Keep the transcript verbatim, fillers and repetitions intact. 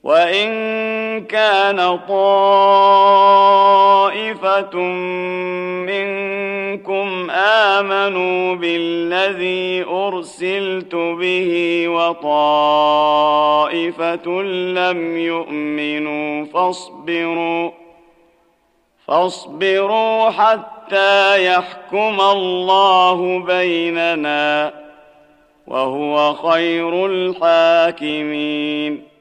وإن كان طائفة منكم آمنوا بالذي أرسلت به وطائفة لم يؤمنوا فاصبروا فاصبروا حتى يحكم الله بيننا وهو خير الحاكمين.